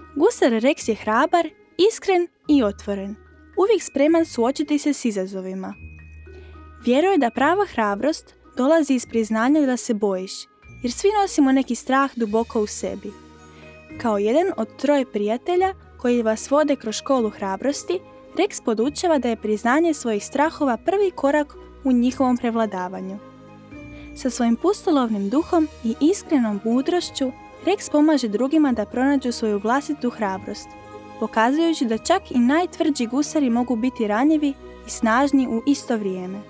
Gusar Rex je hrabar, iskren i otvoren, uvijek spreman suočiti se s izazovima. Vjeruje da prava hrabrost dolazi iz priznanja da se bojiš, jer svi nosimo neki strah duboko u sebi. Kao jedan od 3 prijatelja koji vas vode kroz školu hrabrosti, Rex podučava da je priznanje svojih strahova prvi korak u njihovom prevladavanju. Sa svojim pustolovnim duhom i iskrenom mudrošću, Rex pomaže drugima da pronađu svoju vlastitu hrabrost, pokazujući da čak i najtvrđi gusari mogu biti ranjivi i snažni u isto vrijeme.